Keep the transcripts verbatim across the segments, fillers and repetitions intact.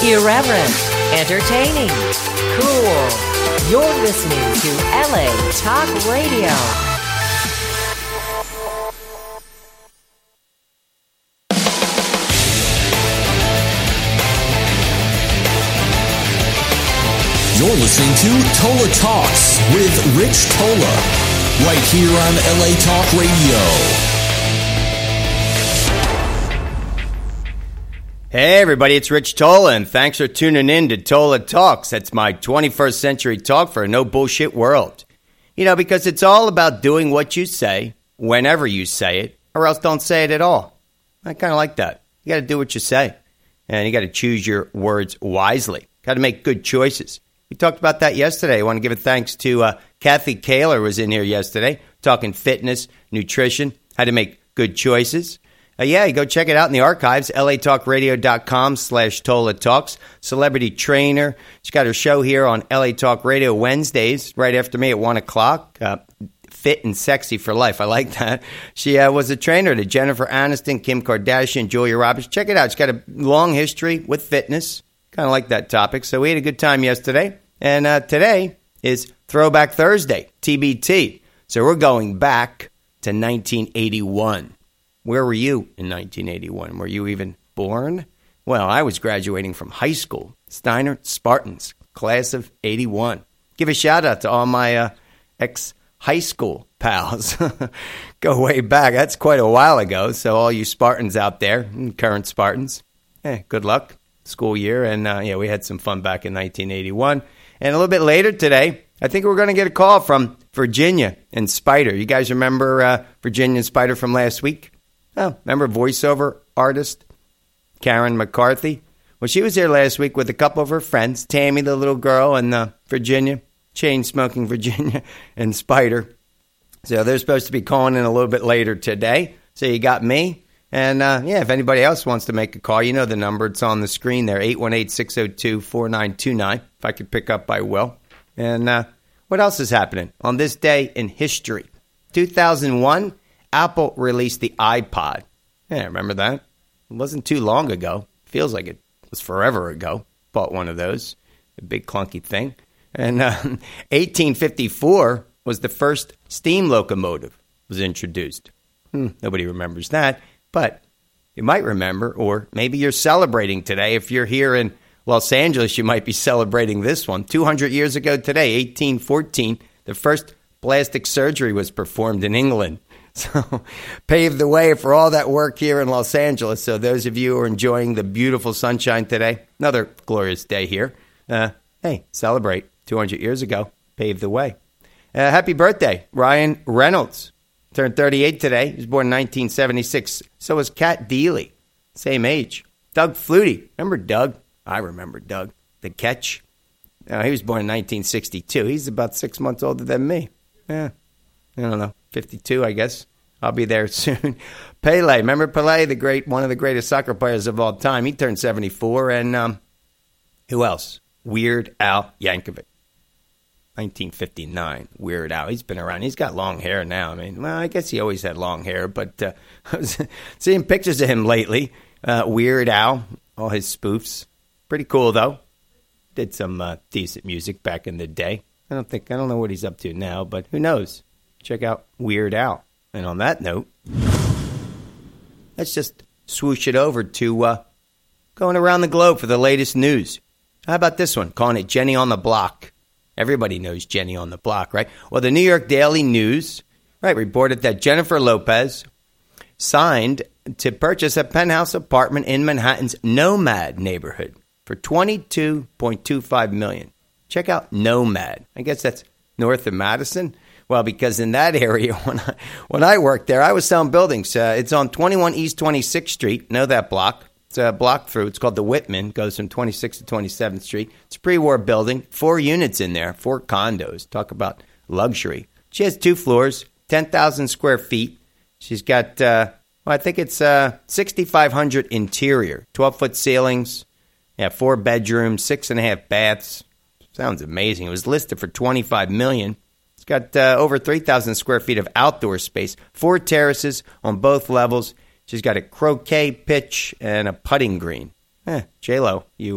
Irreverent, entertaining, cool. You're listening to L A Talk Radio. You're listening to Tola Talks with Rich Tola, right here on L A Talk Radio. Hey everybody, it's Rich Tola, and thanks for tuning in to Tola Talks. That's my twenty-first century talk for a no bullshit world. You know, because it's all about doing what you say, whenever you say it, or else don't say it at all. I kind of like that. You got to do what you say, and you got to choose your words wisely. Got to make good choices. We talked about that yesterday. I want to give a thanks to uh, Kathy Kaler was in here yesterday, talking fitness, nutrition, how to make good choices. Uh, yeah, you go check it out in the archives, latalkradio.com slash Tola Talks. Celebrity trainer. She's got her show here on L A Talk Radio Wednesdays, right after me at one o'clock. Uh, fit and sexy for life. I like that. She uh, was a trainer to Jennifer Aniston, Kim Kardashian, Julia Roberts. Check it out. She's got a long history with fitness. Kind of like that topic. So we had a good time yesterday. And uh, today is Throwback Thursday, T B T. So we're going back to nineteen eighty-one. Where were you in nineteen eighty-one? Were you even born? Well, I was graduating from high school. Steiner Spartans, class of eighty-one. Give a shout out to all my uh, ex-high school pals. Go way back. That's quite a while ago. So all you Spartans out there, current Spartans, hey, good luck. School year. And uh, yeah, we had some fun back in nineteen eighty-one. And a little bit later today, I think we're going to get a call from Virginia and Spider. You guys remember uh, Virginia and Spider from last week? Oh, remember voiceover artist Karen McCarthy? Well, she was here last week with a couple of her friends, Tammy, the little girl, and uh, Virginia, chain-smoking Virginia, and Spider. So they're supposed to be calling in a little bit later today. So you got me. And, uh, yeah, if anybody else wants to make a call, you know the number. It's on the screen there, eight one eight, six oh two, four nine two nine. If I could pick up, I will. And uh, what else is happening on this day in history? two thousand one, Apple released the iPod. Yeah, remember that? It wasn't too long ago. Feels like it was forever ago. Bought one of those. A big clunky thing. And uh, eighteen fifty-four was the first steam locomotive was introduced. Hmm, nobody remembers that. But you might remember, or maybe you're celebrating today. If you're here in Los Angeles, you might be celebrating this one. two hundred years ago today, eighteen fourteen, the first plastic surgery was performed in England. So paved the way for all that work here in Los Angeles. So those of you who are enjoying the beautiful sunshine today, another glorious day here. Uh, hey, celebrate. two hundred years ago, paved the way. Uh, happy birthday, Ryan Reynolds. Turned thirty-eight today. He was born in nineteen seventy-six. So was Kat Deely. Same age. Doug Flutie. Remember Doug? I remember Doug. The Catch. Uh, he was born in nineteen sixty-two. He's about six months older than me. Yeah. I don't know. fifty-two, I guess. I'll be there soon. Pele. Remember Pele? The great, one of the greatest soccer players of all time. He turned seventy-four. And um, who else? Weird Al Yankovic. nineteen fifty-nine, Weird Al. He's been around. He's got long hair now. I mean, well, I guess he always had long hair, but uh, I was seeing pictures of him lately. Uh, Weird Al, all his spoofs. Pretty cool, though. Did some uh, decent music back in the day. I don't think, I don't know what he's up to now, but who knows? Check out Weird Al. And on that note, let's just swoosh it over to uh, going around the globe for the latest news. How about this one? Calling it Jenny on the Block. Everybody knows Jenny on the Block, right? Well, the New York Daily News, right, reported that Jennifer Lopez signed to purchase a penthouse apartment in Manhattan's Nomad neighborhood for twenty-two point two five million dollars. Check out Nomad. I guess that's north of Madison. Well, because in that area, when I, when I worked there, I was selling buildings. Uh, it's on twenty-one East twenty-sixth Street. Know that block. It's a block through. It's called the Whitman. Goes from twenty-sixth to twenty-seventh Street. It's a pre-war building. Four units in there. Four condos. Talk about luxury. She has two floors, ten thousand square feet. She's got, uh, well, I think it's uh, sixty-five hundred interior. twelve-foot ceilings. Yeah, four bedrooms, six and a half baths. Sounds amazing. It was listed for twenty-five million dollars. It's got uh, over three thousand square feet of outdoor space. Four terraces on both levels. She's got a croquet pitch and a putting green. Eh, J-Lo, you uh,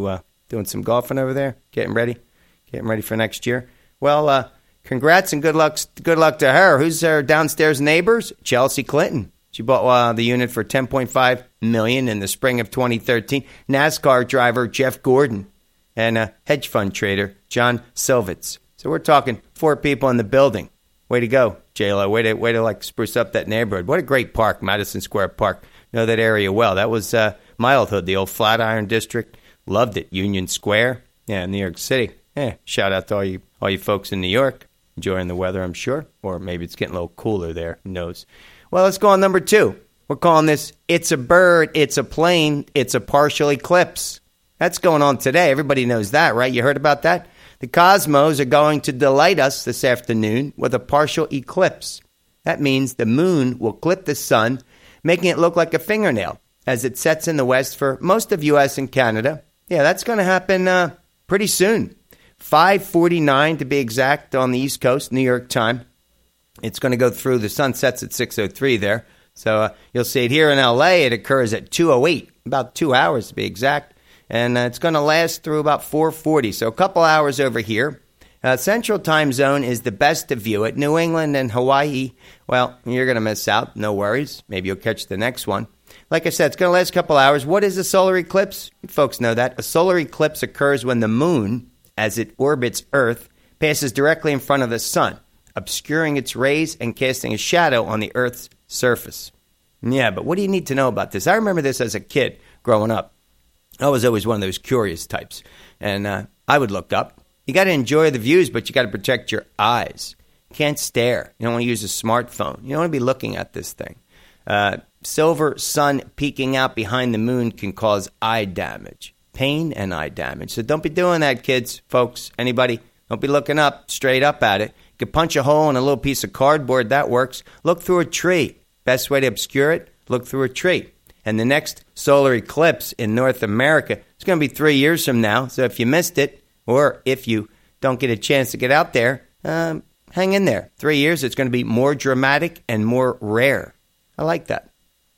Doing some golfing over there? Getting ready? Getting ready for next year? Well, uh, congrats and good luck Good luck to her. Who's her downstairs neighbors? Chelsea Clinton. She bought uh, the unit for ten point five million dollars in the spring of twenty thirteen. NASCAR driver Jeff Gordon and a hedge fund trader John Silvitz. So we're talking four people in the building. Way to go, J-Lo. Way to, way to like spruce up that neighborhood. What a great park, Madison Square Park. Know that area well. That was uh, my old hood, the old Flatiron District. Loved it. Union Square. Yeah, New York City. Yeah, shout out to all you all you folks in New York. Enjoying the weather, I'm sure. Or maybe it's getting a little cooler there. Who knows? Well, let's go on number two. We're calling this It's a Bird, It's a Plane, It's a Partial Eclipse. That's going on today. Everybody knows that, right? You heard about that? The Cosmos are going to delight us this afternoon with a partial eclipse. That means the moon will clip the sun, making it look like a fingernail as it sets in the west for most of U S and Canada. Yeah, that's going to happen uh, pretty soon. five forty-nine to be exact on the East Coast, New York time. It's going to go through, the sun sets at six oh three there. So uh, you'll see it here in L A. It occurs at two oh eight, about two hours to be exact. And uh, it's going to last through about four forty, so a couple hours over here. Uh, Central Time Zone is the best to view it. New England and Hawaii, well, you're going to miss out. No worries. Maybe you'll catch the next one. Like I said, it's going to last a couple hours. What is a solar eclipse? You folks know that. A solar eclipse occurs when the moon, as it orbits Earth, passes directly in front of the sun, obscuring its rays and casting a shadow on the Earth's surface. Yeah, but what do you need to know about this? I remember this as a kid growing up. I was always one of those curious types, and uh, I would look up. You got to enjoy the views, but you got to protect your eyes. You can't stare. You don't want to use a smartphone. You don't want to be looking at this thing. Uh, silver sun peeking out behind the moon can cause eye damage, pain and eye damage. So don't be doing that, kids, folks, anybody. Don't be looking up, straight up at it. You can punch a hole in a little piece of cardboard. That works. Look through a tree. Best way to obscure it, look through a tree. And the next solar eclipse in North America is going to be three years from now. So if you missed it, or if you don't get a chance to get out there, um, hang in there. Three years, it's going to be more dramatic and more rare. I like that.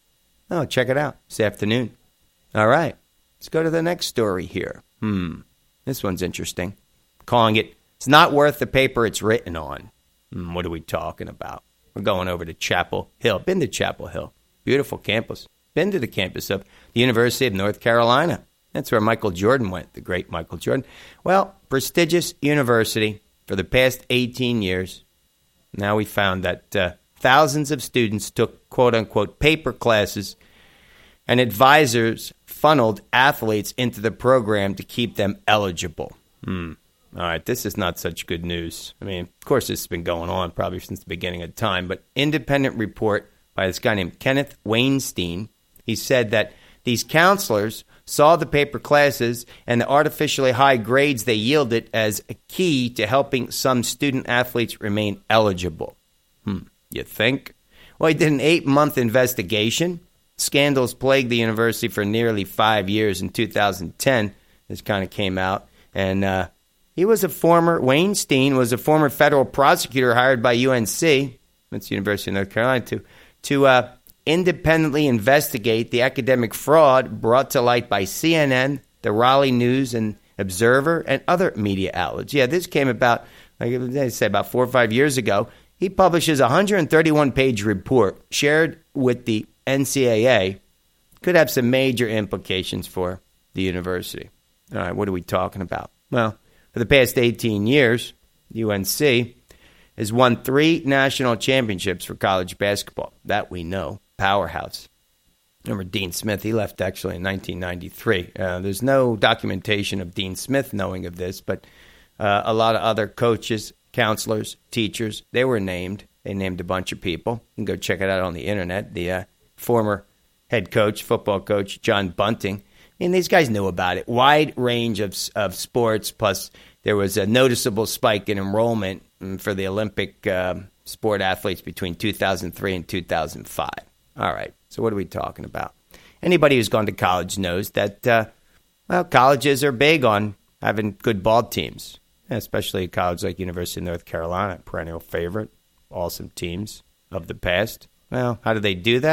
Oh, check it out this afternoon. All right, let's go to the next story here. Hmm, this one's interesting. Calling it, it's not worth the paper it's written on. Hmm, what are we talking about? We're going over to Chapel Hill. Been to Chapel Hill. Beautiful campus. Been to the campus of the University of North Carolina. That's where Michael Jordan went, the great Michael Jordan. Well, prestigious university for the past eighteen years. Now we found that uh, thousands of students took quote-unquote paper classes, and advisors funneled athletes into the program to keep them eligible. Hmm. All right, this is not such good news. I mean, of course, this has been going on probably since the beginning of time, but independent report by this guy named Kenneth Weinstein. He said that these counselors saw the paper classes and the artificially high grades they yielded as a key to helping some student athletes remain eligible. Hmm, you think? Well, he did an eight-month investigation. Scandals plagued the university for nearly five years. In two thousand ten, this kind of came out. And uh, he was a former, Weinstein was a former federal prosecutor hired by U N C, that's the University of North Carolina, to, to uh, independently investigate the academic fraud brought to light by C N N, the Raleigh News and Observer, and other media outlets. Yeah, this came about, like they say, about four or five years ago. He publishes a one hundred thirty-one page report shared with the N C double A. Could have some major implications for the university. All right, what are we talking about? Well, for the past eighteen years, U N C has won three national championships for college basketball. That we know. Powerhouse. Remember Dean Smith? He left actually in nineteen ninety-three. Uh, there's no documentation of Dean Smith knowing of this, but uh, a lot of other coaches, counselors, teachers, they were named. They named a bunch of people. You can go check it out on the internet. The uh, former head coach, football coach, John Bunting. I mean, these guys knew about it. Wide range of of sports, plus there was a noticeable spike in enrollment for the Olympic uh, sport athletes between two thousand three and two thousand five. All right, so what are we talking about? Anybody who's gone to college knows that, uh, well, colleges are big on having good ball teams, especially a college like University of North Carolina, perennial favorite, awesome teams of the past. Well, how do they do that?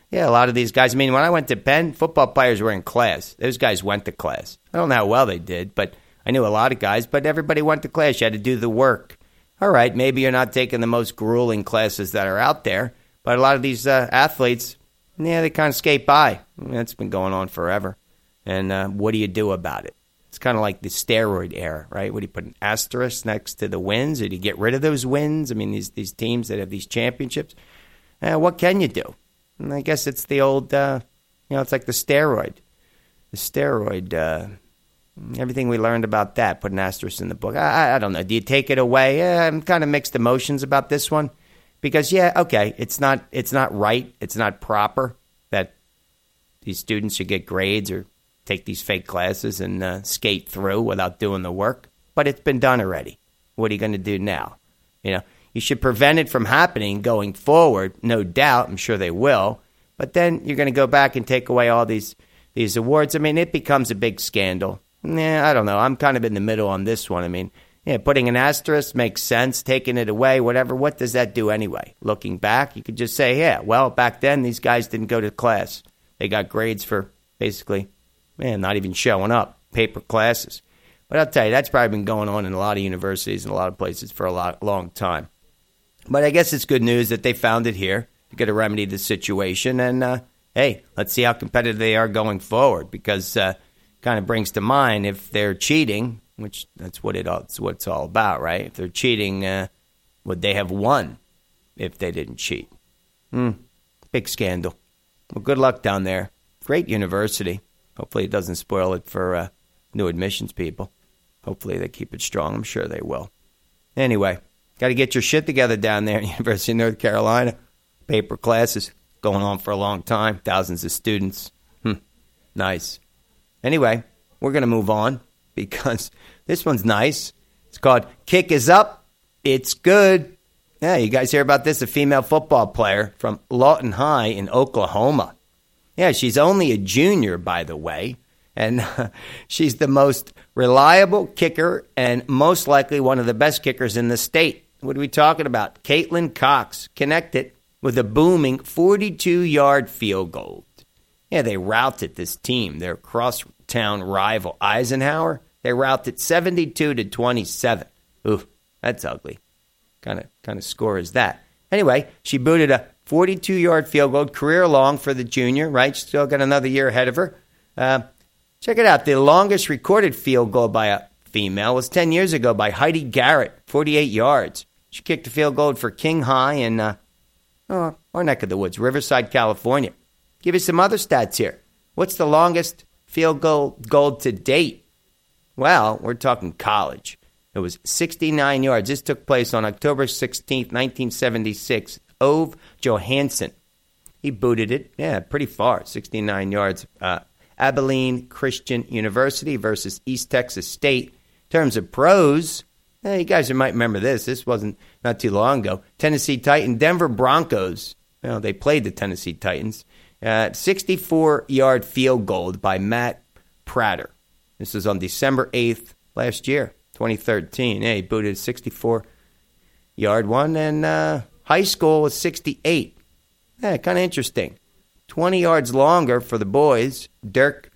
Yeah, a lot of these guys. I mean, when I went to Penn, football players were in class. Those guys went to class. I don't know how well they did, but I knew a lot of guys. But everybody went to class. You had to do the work. All right, maybe you're not taking the most grueling classes that are out there, but a lot of these uh, athletes, yeah, they kind of skate by. That's been going on forever. And uh, what do you do about it? It's kind of like the steroid era, right? What do you put an asterisk next to the wins? Or do you get rid of those wins? I mean, these these teams that have these championships, uh, what can you do? And I guess it's the old, uh, you know, it's like the steroid. The steroid, uh, everything we learned about that, put an asterisk in the book. I, I don't know. Do you take it away? Yeah, I'm kind of mixed emotions about this one. Because, yeah, okay, it's not it's not right. It's not proper that these students should get grades or take these fake classes and uh, skate through without doing the work. But it's been done already. What are you going to do now? You know, you should prevent it from happening going forward, no doubt. I'm sure they will. But then you're going to go back and take away all these these awards. I mean, it becomes a big scandal. Nah, I don't know. I'm kind of in the middle on this one. I mean, yeah, putting an asterisk makes sense. Taking it away, whatever. What does that do anyway? Looking back, you could just say, yeah, well, back then these guys didn't go to class. They got grades for basically, man, not even showing up, paper classes. But I'll tell you, that's probably been going on in a lot of universities and a lot of places for a lot, long time. But I guess it's good news that they found it here to get to remedy the situation. And, uh, hey, let's see how competitive they are going forward, because uh, kind of brings to mind if they're cheating, which that's what, it all, it's what it's all about, right? If they're cheating, uh, would they have won if they didn't cheat? Hmm, big scandal. Well, good luck down there. Great university. Hopefully it doesn't spoil it for uh, new admissions people. Hopefully they keep it strong. I'm sure they will. Anyway, got to get your shit together down there at University of North Carolina. Paper classes going on for a long time. Thousands of students. Hmm, nice. Anyway, we're going to move on because this one's nice. It's called Kick Is Up. It's good. Yeah, you guys hear about this? A female football player from Lawton High in Oklahoma. Yeah, she's only a junior, by the way. And uh, she's the most reliable kicker and most likely one of the best kickers in the state. What are we talking about? Caitlin Cox connected with a booming forty-two-yard field goal. Yeah, they routed this team, their crosstown rival Eisenhower. They routed seventy-two to twenty-seven. Ooh, that's ugly. Kind of kind of score is that? Anyway, she booted a forty-two-yard field goal, career long for the junior, right? She's still got another year ahead of her. Uh, check it out. The longest recorded field goal by a female was ten years ago by Heidi Garrett, forty-eight yards. She kicked a field goal for King High in uh, oh, our neck of the woods, Riverside, California. Give you some other stats here. What's the longest field goal, goal to date? Well, we're talking college. It was sixty-nine yards. This took place on October sixteenth, nineteen seventy-six. Ove Johansson. He booted it, yeah, pretty far, sixty-nine yards. Uh, Abilene Christian University versus East Texas State. In terms of pros, eh, you guys might remember this. This wasn't not too long ago. Tennessee Titans, Denver Broncos. Well, they played the Tennessee Titans. Uh, sixty-four-yard field goal by Matt Prater. This was on December eighth last year, twenty thirteen. Yeah, he booted a sixty-four-yard one, and uh, high school was sixty-eight. Yeah, kind of interesting. twenty yards longer for the boys. Dirk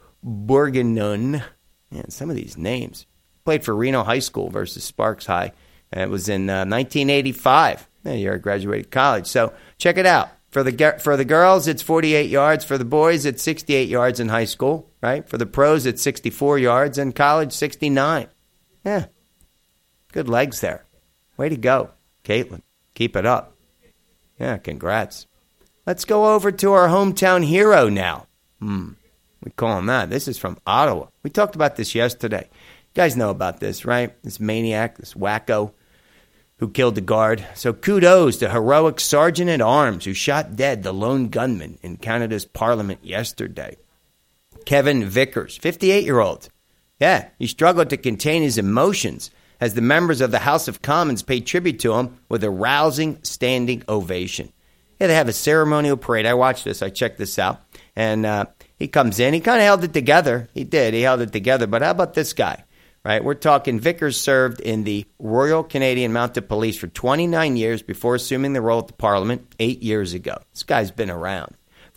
Borgenun. Man, some of these names. Played for Reno High School versus Sparks High. And it was in uh, nineteen eighty-five. Yeah, you graduated college. So check it out. For the for the girls, it's forty-eight yards. For the boys, it's sixty-eight yards in high school, right? For the pros, it's sixty-four yards. In college, sixty-nine. Yeah, good legs there. Way to go, Caitlin. Keep it up. Yeah, congrats. Let's go over to our hometown hero now. Hmm, we call him that. This is from Ottawa. We talked about this yesterday. You guys know about this, right? This maniac, this wacko who killed the guard. So kudos to heroic Sergeant-at-Arms who shot dead the lone gunman in Canada's Parliament yesterday. Kevin Vickers, fifty-eight-year-old. Yeah, he struggled to contain his emotions as the members of the House of Commons paid tribute to him with a rousing standing ovation. Yeah, they have a ceremonial parade. I watched this. I checked this out. And uh, he comes in. He kind of held it together. He did. He held it together. But how about this guy? Right, we're talking Vickers served in the Royal Canadian Mounted Police for twenty-nine years before assuming the role at the Parliament eight years ago. This guy's been around.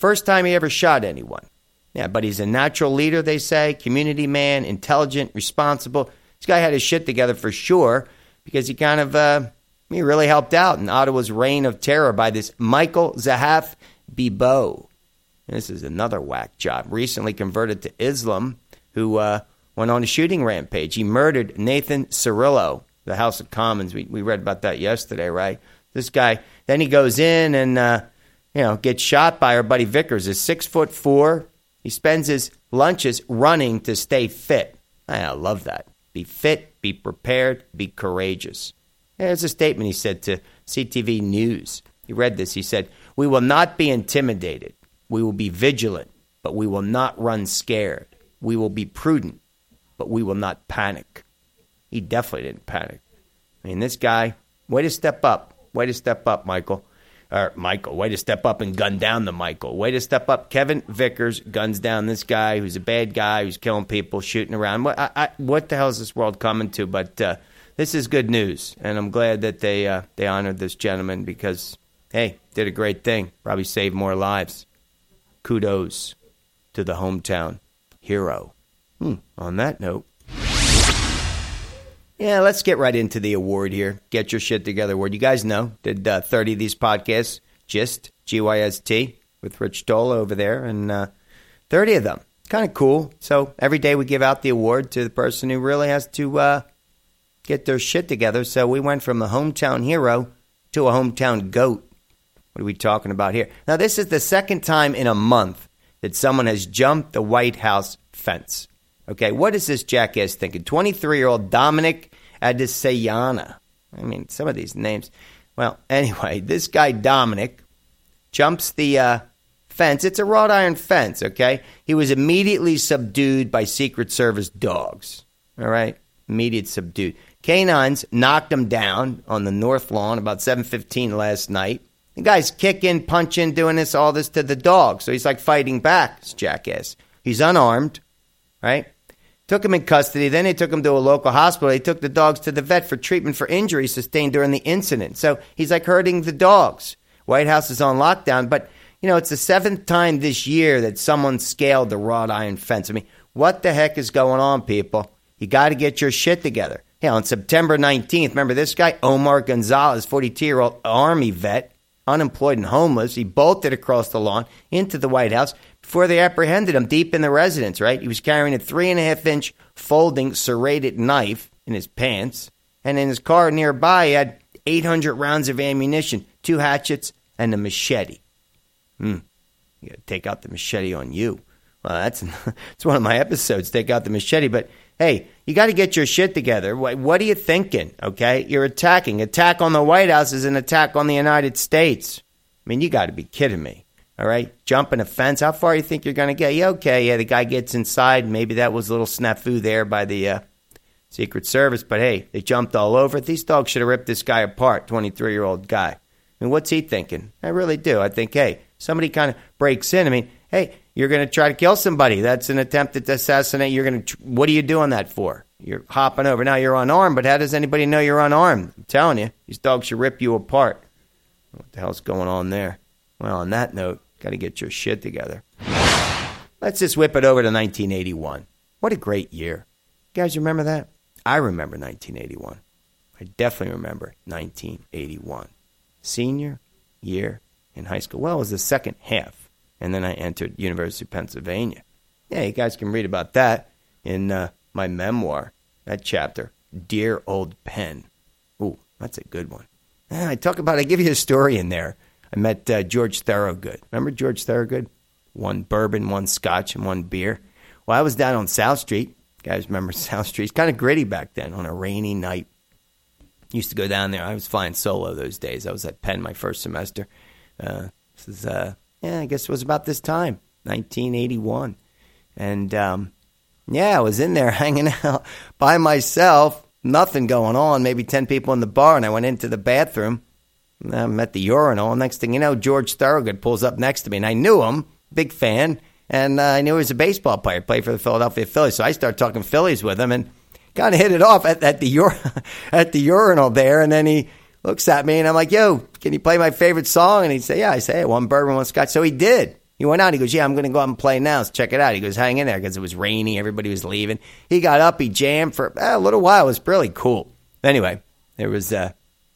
First time he ever shot anyone. Yeah, but he's a natural leader, they say, community man, intelligent, responsible. This guy had his shit together for sure because he kind of, uh, he really helped out in Ottawa's reign of terror by this Michael Zahaf Bibeau. This is another whack job. Recently converted to Islam, who uh, went on a shooting rampage. He murdered Nathan Cirillo, the House of Commons. We we read about that yesterday, right? This guy, then he goes in and, uh, you know, gets shot by our buddy Vickers. He's six foot four. He spends his lunches running to stay fit. I love that. Be fit, be prepared, be courageous. There's a statement he said to C T V News. He read this. He said, "We will not be intimidated. We will be vigilant, but we will not run scared. We will be prudent, but we will not panic." He definitely didn't panic. I mean, this guy, way to step up. Way to step up, Michael. Or Michael, way to step up and gun down the Michael. Way to step up. Kevin Vickers guns down this guy who's a bad guy, who's killing people, shooting around. What, I, I, what the hell is this world coming to? But uh, this is good news, and I'm glad that they uh, they honored this gentleman because, hey, did a great thing. Probably saved more lives. Kudos to the hometown hero. Hmm, on that note, yeah, let's get right into the award here. Get your shit together award. You guys know, did uh, thirty of these podcasts, Gist, G Y S T, with Rich Tola over there, and uh, thirty of them. Kind of cool. So every day we give out the award to the person who really has to uh, get their shit together. So we went from a hometown hero to a hometown goat. What are we talking about here? Now, this is the second time in a month that someone has jumped the White House fence. Okay, what is this jackass thinking? twenty-three-year-old Dominic Adesayana. I mean, some of these names. Well, anyway, this guy Dominic jumps the uh, fence. It's a wrought iron fence, okay? He was immediately subdued by Secret Service dogs. All right? Immediate subdued. Canines knocked him down on the north lawn about seven fifteen last night. The guy's kicking, punching, doing this, all this to the dog. So he's like fighting back, this jackass. He's unarmed, right? Took him in custody. Then they took him to a local hospital. They took the dogs to the vet for treatment for injuries sustained during the incident. So he's like hurting the dogs. White House is on lockdown. But, you know, it's the seventh time this year that someone scaled the wrought iron fence. I mean, what the heck is going on, people? You got to get your shit together. Yeah, on September nineteenth, remember this guy, Omar Gonzalez, forty-two-year-old Army vet, unemployed and homeless. He bolted across the lawn into the White House before they apprehended him deep in the residence, right? He was carrying a three and a half inch folding serrated knife in his pants. And in his car nearby, he had eight hundred rounds of ammunition, two hatchets, and a machete. Hmm. You got to take out the machete on you. Well, that's, that's one of my episodes, take out the machete. But, hey, you got to get your shit together. What, what are you thinking, okay? You're attacking. Attack on the White House is an attack on the United States. I mean, you got to be kidding me, all right? Jumping a fence, how far do you think you're going to get? Yeah, okay, yeah, the guy gets inside. Maybe that was a little snafu there by the uh, Secret Service. But, hey, they jumped all over it. These dogs should have ripped this guy apart, twenty-three-year-old guy. I mean, what's he thinking? I really do. I think, hey, somebody kind of breaks in. I mean, hey, you're going to try to kill somebody. That's an attempt to assassinate. You're going to. What are you doing that for? You're hopping over. Now you're unarmed, but how does anybody know you're unarmed? I'm telling you, these dogs should rip you apart. What the hell's going on there? Well, on that note, got to get your shit together. Let's just whip it over to nineteen eighty-one. What a great year. You guys remember that? I remember nineteen eighty-one. I definitely remember nineteen eighty-one. Senior year in high school. Well, it was the second half. And then I entered University of Pennsylvania. Yeah, you guys can read about that in uh, my memoir, that chapter, Dear Old Penn. Ooh, that's a good one. And I talk about, I give you a story in there. I met uh, George Thorogood. Remember George Thorogood? One bourbon, one scotch, and one beer. Well, I was down on South Street. You guys remember South Street? It's kind of gritty back then on a rainy night. Used to go down there. I was flying solo those days. I was at Penn my first semester. Uh, this is... Uh, Yeah, I guess it was about this time, nineteen eighty-one. And, um, yeah, I was in there hanging out by myself, nothing going on, maybe ten people in the bar, and I went into the bathroom. And I'm at the urinal. Next thing you know, George Thorogood pulls up next to me, and I knew him, big fan, and uh, I knew he was a baseball player, played for the Philadelphia Phillies. So I started talking Phillies with him and kind of hit it off at, at, the ur- at the urinal there, and then he looks at me, and I'm like, yo, can you play my favorite song? And he'd say, yeah. I say, hey, one bourbon, one scotch. So he did. He went out. He goes, yeah, I'm going to go out and play now. So check it out. He goes, hang in there because it was rainy. Everybody was leaving. He got up. He jammed for eh, a little while. It was really cool. Anyway, there was uh,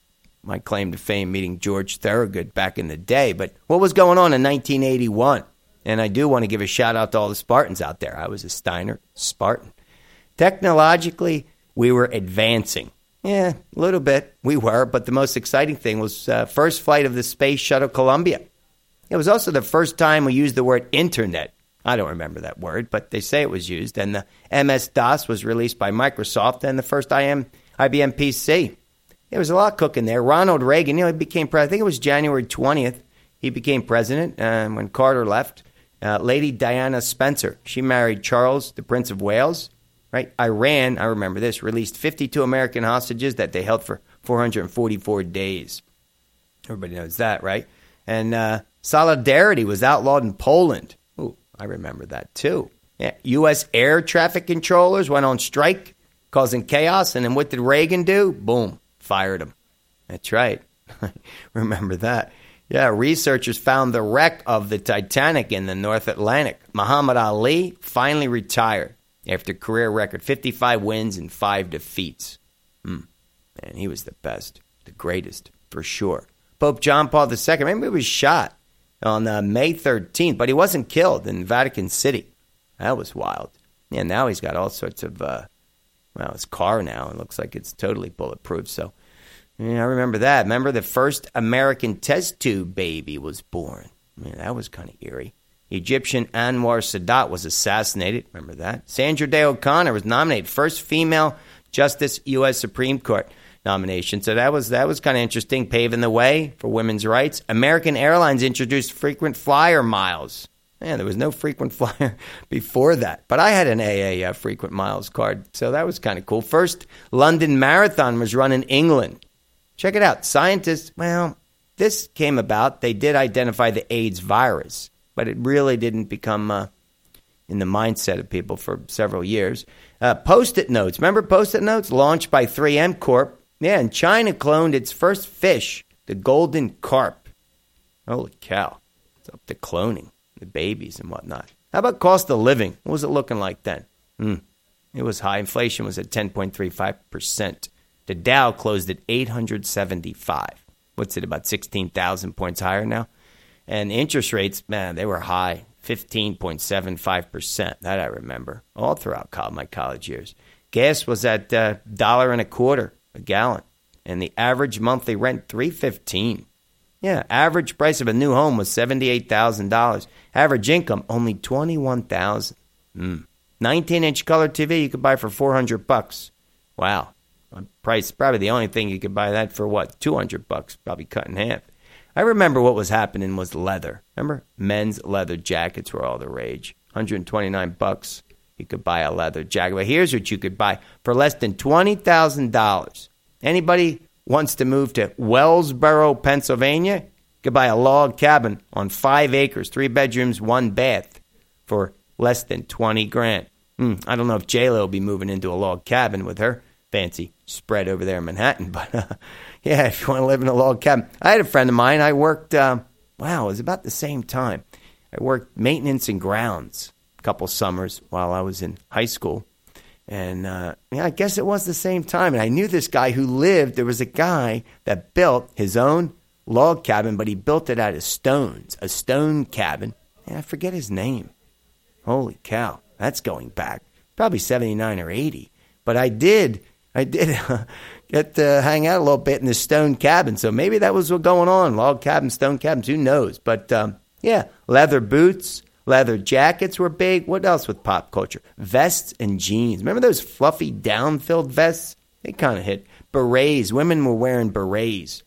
my claim to fame meeting George Thorogood back in the day. But what was going on in nineteen eighty-one? And I do want to give a shout out to all the Spartans out there. I was a Steiner Spartan. Technologically, we were advancing. Yeah, a little bit. We were. But the most exciting thing was uh, first flight of the Space Shuttle Columbia. It was also the first time we used the word internet. I don't remember that word, but they say it was used. And the M S DOS was released by Microsoft and the first I B M P C. There was a lot cooking there. Ronald Reagan, you know, he became president. I think it was January twentieth. He became president uh, when Carter left. Uh, Lady Diana Spencer, she married Charles, the Prince of Wales. Right? Iran, I remember this, released fifty-two American hostages that they held for four hundred forty-four days. Everybody knows that, right? And uh, Solidarity was outlawed in Poland. Ooh, I remember that too. Yeah, U S air traffic controllers went on strike, causing chaos. And then what did Reagan do? Boom, fired them. That's right. Remember that. Yeah, researchers found the wreck of the Titanic in the North Atlantic. Muhammad Ali finally retired after career record fifty-five wins and five defeats. Hmm. Man, he was the best, the greatest, for sure. Pope John Paul the Second, maybe he was shot on uh, May thirteenth, but he wasn't killed in Vatican City. That was wild. Yeah, now he's got all sorts of, uh, well, his car now. It looks like it's totally bulletproof. So, yeah, I remember that. Remember the first American test tube baby was born. Man, that was kind of eerie. Egyptian Anwar Sadat was assassinated. Remember that? Sandra Day O'Connor was nominated. First female Justice U S Supreme Court nomination. So that was that was kind of interesting, paving the way for women's rights. American Airlines introduced frequent flyer miles. Man, there was no frequent flyer before that. But I had an A A uh, frequent miles card, so that was kind of cool. First London Marathon was run in England. Check it out. Scientists, well, this came about. They did identify the AIDS virus, but it really didn't become uh, in the mindset of people for several years. Uh, Post-it notes. Remember Post-it notes? Launched by three M Corp. Yeah, and China cloned its first fish, the golden carp. Holy cow. It's up to cloning the babies and whatnot. How about cost of living? What was it looking like then? Hmm. It was high. Inflation was at ten point three five percent. The Dow closed at eight hundred seventy-five. What's it, about sixteen thousand points higher now? And interest rates, man, they were high, fifteen point seven five percent. That I remember, all throughout my college years. Gas was at a uh, dollar and a quarter a gallon, and the average monthly rent, three fifteen. Yeah, average price of a new home was seventy-eight thousand dollars. Average income, only twenty-one thousand dollars. Mm. nineteen-inch color T V you could buy for four hundred bucks. Wow. Price, probably the only thing you could buy that for, what, two hundred bucks, probably cut in half. I remember what was happening was leather. Remember? Men's leather jackets were all the rage. one hundred twenty-nine bucks, you could buy a leather jacket. But here's what you could buy for less than twenty thousand dollars. Anybody wants to move to Wellsboro, Pennsylvania? You could buy a log cabin on five acres, three bedrooms, one bath for less than twenty grand. Mm, I don't know if J-Lo will be moving into a log cabin with her fancy spread over there in Manhattan. But, uh, yeah, if you want to live in a log cabin. I had a friend of mine. I worked, uh, wow, it was about the same time. I worked maintenance and grounds a couple summers while I was in high school. And, uh, yeah, I guess it was the same time. And I knew this guy who lived. There was a guy that built his own log cabin, but he built it out of stones, a stone cabin. And I forget his name. Holy cow. That's going back. Probably seventy-nine or eighty. But I did... I did uh, get to hang out a little bit in the stone cabin, so maybe that was what going on. Log cabins, stone cabins, who knows? But, um, yeah, leather boots, leather jackets were big. What else with pop culture? Vests and jeans. Remember those fluffy down-filled vests? They kind of hit. Berets. Women were wearing berets.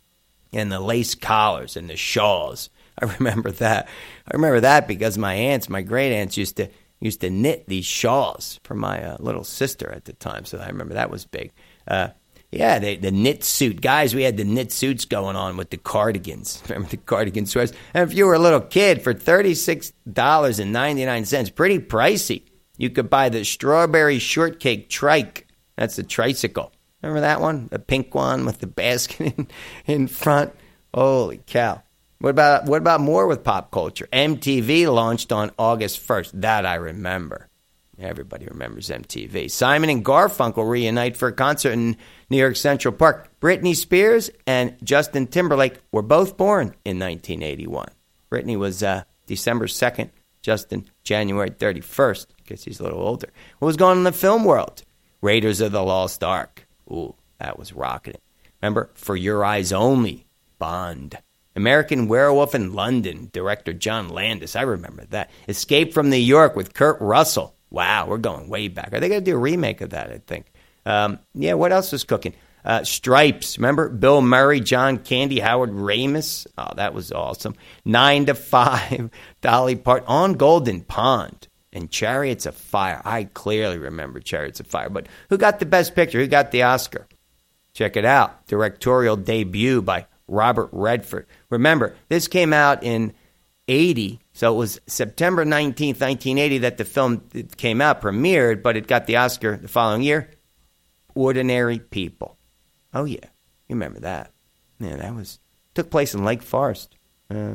And the lace collars and the shawls. I remember that. I remember that because my aunts, my great-aunts used to... used to knit these shawls for my uh, little sister at the time, so I remember that was big. Uh, yeah, they, the knit suit. Guys, we had the knit suits going on with the cardigans. Remember the cardigan sweaters? And if you were a little kid, for thirty-six dollars and ninety-nine cents, pretty pricey, you could buy the strawberry shortcake trike. That's the tricycle. Remember that one? The pink one with the basket in, in front? Holy cow. What about what about more with pop culture? M T V launched on August first. That I remember. Everybody remembers M T V. Simon and Garfunkel reunite for a concert in New York Central Park. Britney Spears and Justin Timberlake were both born in nineteen eighty-one. Britney was uh, December second, Justin January thirty-first. I guess he's a little older. What was going on in the film world? Raiders of the Lost Ark. Ooh, that was rocketing. Remember, For Your Eyes Only, Bond. American Werewolf in London, director John Landis. I remember that. Escape from New York with Kurt Russell. Wow, we're going way back. Are they going to do a remake of that, I think? Um, yeah, what else was cooking? Uh, Stripes. Remember Bill Murray, John Candy, Howard Ramis? Oh, that was awesome. Nine to Five, Dolly Parton, On Golden Pond, and Chariots of Fire. I clearly remember Chariots of Fire. But who got the Best Picture? Who got the Oscar? Check it out. Directorial debut by Robert Redford. Remember, this came out in eighty, so it was September nineteenth, nineteen eighty that the film came out, premiered, but it got the Oscar the following year. Ordinary People. Oh, yeah. You remember that. Yeah, that was took place in Lake Forest. Uh,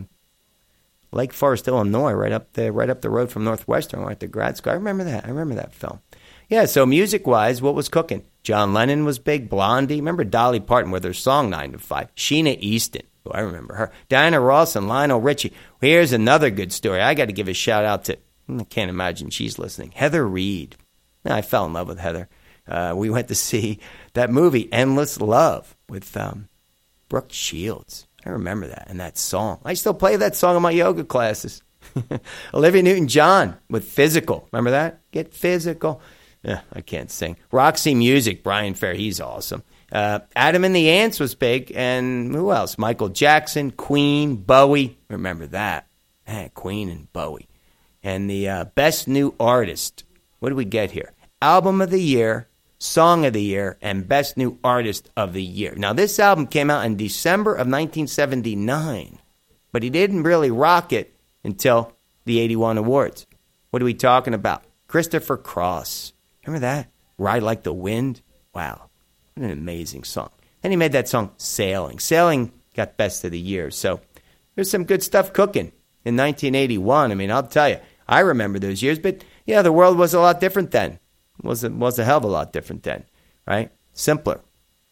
Lake Forest, Illinois, right up the, right up the road from Northwestern, right to grad school. I remember that. I remember that film. Yeah, so music-wise, what was cooking? John Lennon was big. Blondie. Remember Dolly Parton with her song nine to five. Sheena Easton. Oh, I remember her. Diana Ross and Lionel Richie. Here's another good story. I got to give a shout-out to, I can't imagine she's listening, Heather Reed. I fell in love with Heather. Uh, we went to see that movie, Endless Love, with um, Brooke Shields. I remember that and that song. I still play that song in my yoga classes. Olivia Newton-John with Physical. Remember that? Get physical. Yeah, I can't sing. Roxy Music, Brian Fair, he's awesome. Uh, Adam and the Ants was big. And who else? Michael Jackson, Queen, Bowie. Remember that. Man, Queen and Bowie. And the uh, Best New Artist. What do we get here? Album of the Year, Song of the Year, and Best New Artist of the Year. Now, this album came out in December of nineteen seventy-nine, but he didn't really rock it until the eighty-one awards. What are we talking about? Christopher Cross. Remember that? Ride Like the Wind? Wow. What an amazing song. And he made that song, Sailing. Sailing got Best of the Year. So there's some good stuff cooking in nineteen eighty-one. I mean, I'll tell you, I remember those years, but yeah, the world was a lot different then. Was a, was a hell of a lot different then, right? Simpler.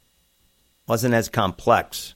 Wasn't as complex.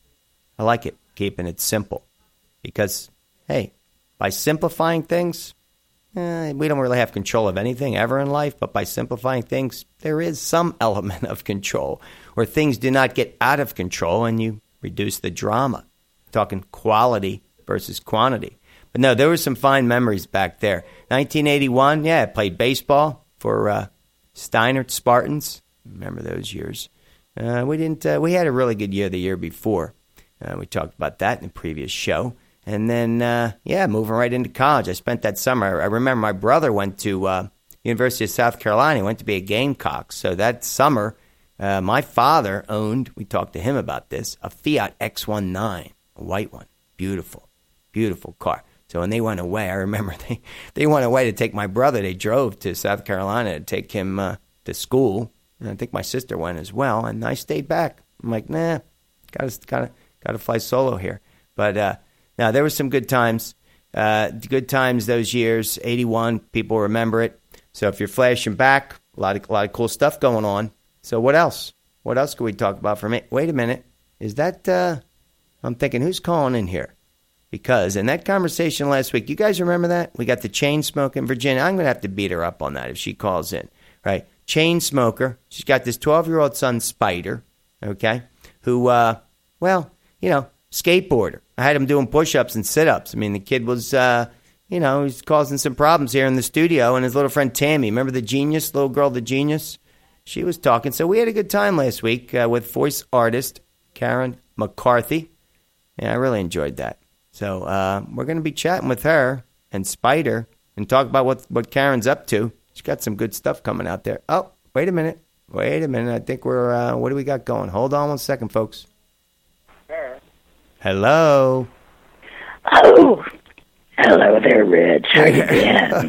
I like it, keeping it simple. Because, hey, by simplifying things, eh, we don't really have control of anything ever in life, but by simplifying things, there is some element of control where things do not get out of control and you reduce the drama. Talking quality versus quantity. But no, there were some fine memories back there. nineteen eighty-one, yeah, I played baseball for uh, Steinert Spartans. Remember those years. Uh, we didn't. Uh, we had a really good year the year before. Uh, we talked about that in the previous show. And then, uh, yeah, moving right into college. I spent that summer. I remember my brother went to uh, University of South Carolina. He went to be a Gamecock. So that summer, uh, my father owned, we talked to him about this, a Fiat X nineteen, a white one. Beautiful, beautiful car. So when they went away, I remember they, they went away to take my brother. They drove to South Carolina to take him uh, to school. And I think my sister went as well. And I stayed back. I'm like, nah, gotta gotta gotta fly solo here. But uh, now there were some good times. Uh, good times those years. eighty-one, people remember it. So if you're flashing back, a lot of a lot of cool stuff going on. So what else? What else could we talk about for me? Wait a minute. Is that? Uh, I'm thinking, who's calling in here? Because in that conversation last week, you guys remember that? We got the chain smoker in Virginia. I'm going to have to beat her up on that if she calls in, right? Chain smoker. She's got this twelve-year-old son, Spider, okay, who, uh, well, you know, skateboarder. I had him doing push-ups and sit-ups. I mean, the kid was, uh, you know, he's causing some problems here in the studio. And his little friend Tammy, remember the genius, little girl, the genius? She was talking. So we had a good time last week uh, with voice artist Karen McCarthy. Yeah, I really enjoyed that. So uh, we're going to be chatting with her and Spider and talk about what, what Karen's up to. She's got some good stuff coming out there. Oh, wait a minute. Wait a minute. I think we're, uh, what do we got going? Hold on one second, folks. Sure. Hello. Oh, hello there, Rich. How you been?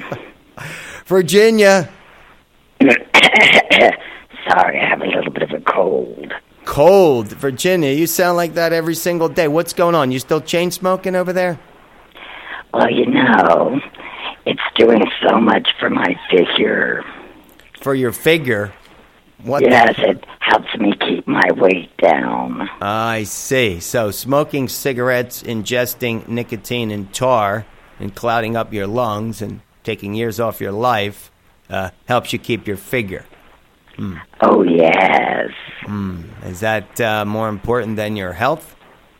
Virginia. Sorry, I have a little bit of a cold. cold. Virginia, you sound like that every single day. What's going on? You still chain smoking over there? Well, you know, it's doing so much for my figure. For your figure? What? Yes, the- it helps me keep my weight down. I see. So smoking cigarettes, ingesting nicotine and tar, and clouding up your lungs and taking years off your life uh, helps you keep your figure. Mm. Oh, yes. Mm. Is that uh, more important than your health?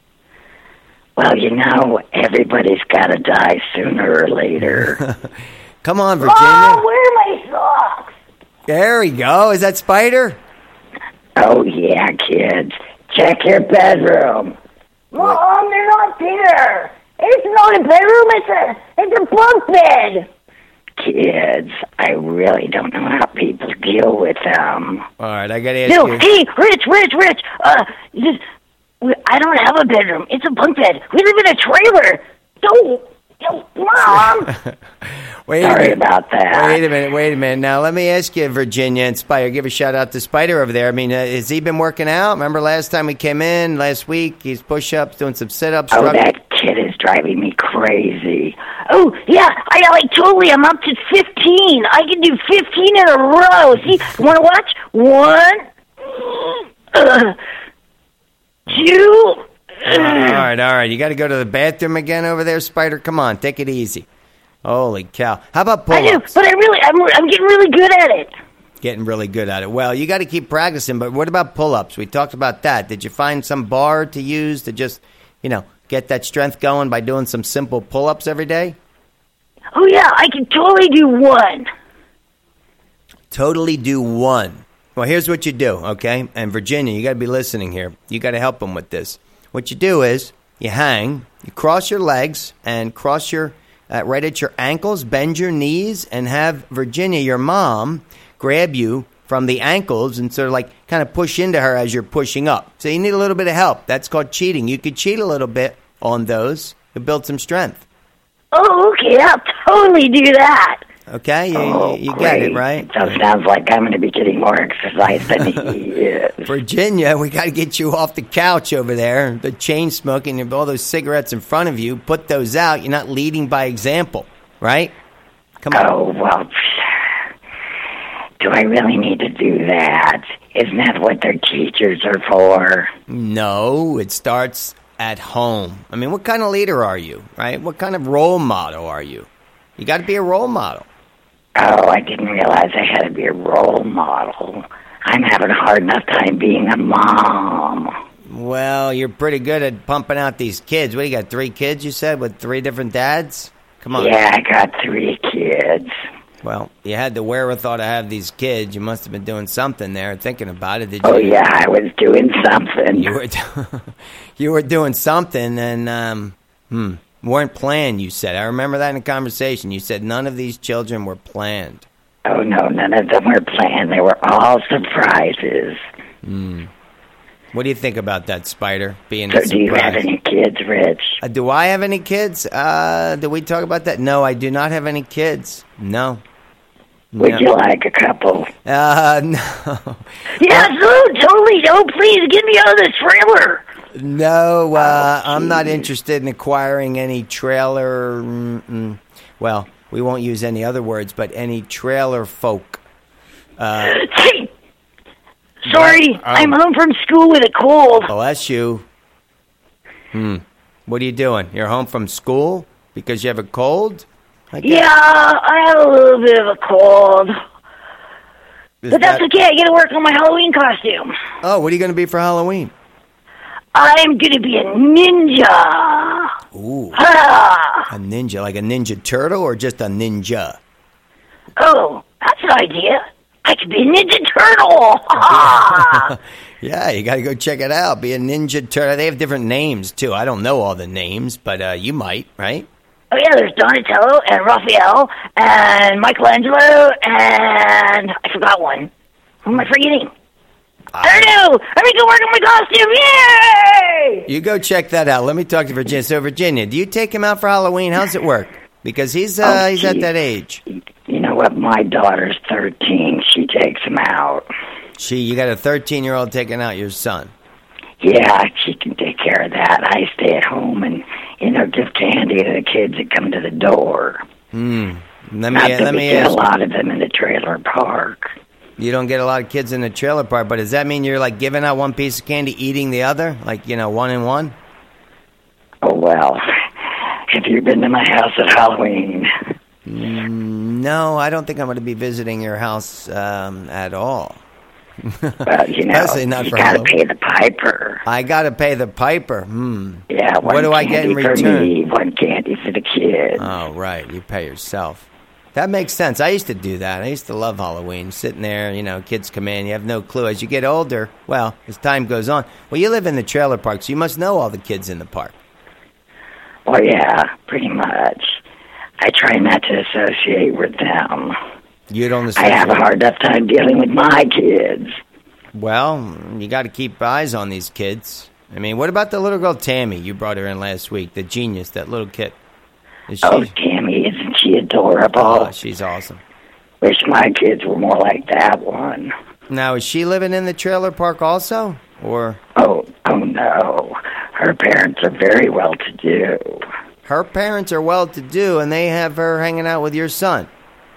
Well, you know, everybody's got to die sooner or later. Come on, Virginia. Oh, where are my socks? There we go. Is that Spider? Oh, yeah, kids. Check your bedroom. Mom, they're not there. It's not a bedroom. It's a, it's a bunk bed. Kids, I really don't know how people deal with them. All right, I got to ask No, you. hey, Rich, Rich, Rich. Uh, just, we, I don't have a bedroom. It's a bunk bed. We live in a trailer. Don't, don't Mom. Wait Sorry a minute. about that. Wait a minute, wait a minute. Now, let me ask you, Virginia and Spider, give a shout-out to Spider over there. I mean, uh, has he been working out? Remember last time we came in, last week, he's push-ups, doing some sit-ups. Oh, drug- that kid is driving me crazy. Oh, yeah, I like totally, I'm up to fifteen. I can do fifteen in a row. See, want to watch? One, uh, two. all right, all right. You got to go to the bathroom again over there, Spider? Come on, take it easy. Holy cow. How about I do, pull-ups? but I really, I'm, I'm getting really good at it. Getting really good at it. Well, you got to keep practicing, but what about pull-ups? We talked about that. Did you find some bar to use to just, you know, get that strength going by doing some simple pull-ups every day? Oh, yeah, I can totally do one. Totally do one. Well, here's what you do, okay? And Virginia, you got to be listening here. You got to help them with this. What you do is you hang, you cross your legs and cross your, uh, right at your ankles, bend your knees, and have Virginia, your mom, grab you from the ankles and sort of like kind of push into her as you're pushing up. So you need a little bit of help. That's called cheating. You could cheat a little bit on those to build some strength. Oh, okay, I'll totally do that. Okay? You, Oh, you, you get great. it, right? So it sounds like I'm going to be getting more exercise than he is. Virginia, we got to get you off the couch over there. The chain smoking and all those cigarettes in front of you. Put those out. You're not leading by example, right? Come on. Oh, well, do I really need to do that? Isn't that what their teachers are for? No, it starts at home. I mean, what kind of leader are you, right? What kind of role model are you? You got to be a role model. Oh, I didn't realize I had to be a role model. I'm having a hard enough time being a mom. Well, you're pretty good at pumping out these kids. What, you got three kids, you said, with three different dads? Come on. Yeah, I got three kids. Well, you had the wherewithal to have these kids. You must have been doing something there, thinking about it. Did you? Oh, yeah, I was doing something. You were, you were doing something, and um, hmm, weren't planned. You said. I remember that in a conversation. You said none of these children were planned. Oh, no, none of them were planned. They were all surprises. Hmm. What do you think about that, Spider? Being So a do you have surprise. any kids, Rich? Uh, do I have any kids? Uh, did we talk about that? No, I do not have any kids. No. Would No. you like a couple? Uh, no. Yeah, so totally. Oh, please, get me out of this trailer. No, uh, Oh, I'm not geez. interested in acquiring any trailer. Mm-mm. Well, we won't use any other words, but any trailer folk. Uh, Hey, sorry, What? Oh. I'm home from school with a cold. bless you. Hmm. What are you doing? You're home from school because you have a cold? I guess- Yeah, I have a little bit of a cold. Is But that's that- okay, I get to work on my Halloween costume. Oh, what are you going to be for Halloween? I'm going to be a ninja. Ooh, Ah. a ninja, like a ninja turtle or just a ninja? Oh, that's an idea. I could be a Ninja Turtle. Ah. Yeah, you got to go check it out. Be a ninja turtle. They have different names too. I don't know all the names, but uh, you might, right? Oh, yeah, there's Donatello and Raphael and Michelangelo and I forgot one. Who am I forgetting? I don't know. Let me go work on my costume. Yay! You go check that out. Let me talk to Virginia. So, Virginia, do you take him out for Halloween? How's it work? Because he's uh, Oh, he's at geez. that age. You know what? My daughter's thirteen. She takes him out. She, you got a thirteen-year-old taking out your son. Yeah, she can take care of that. I stay at home and, you know, give candy to the kids that come to the door. Hmm. Let me, Not that let we me get ask. a lot of them in the trailer park. You don't get a lot of kids in the trailer park, but does that mean you're like giving out one piece of candy, eating the other? Like, you know, one and one? Oh, well, have you been to my house at Halloween? Mm, no, I don't think I'm going to be visiting your house um, at all. Well, you know, Especially not you for got to Halloween. pay the piper. I got to pay the piper. Hmm. Yeah, one What do I get in candy for return? me, one candy for the kids. Oh, right. You pay yourself. That makes sense. I used to do that. I used to love Halloween. Sitting there, you know, kids come in. You have no clue. As you get older, well, as time goes on. Well, you live in the trailer park, so you must know all the kids in the park. Well, yeah, pretty much. I try not to associate with them. You don't I have a hard enough time dealing with my kids. Well, you got to keep eyes on these kids. I mean, what about the little girl Tammy? You brought her in last week. The genius, that little kid. Is she? Oh, Tammy, isn't she adorable? Oh, she's awesome. Wish my kids were more like that one. Now, is she living in the trailer park also? Or Oh, oh no. Her parents are very well-to-do. her parents are well-to-do and they have her hanging out with your son?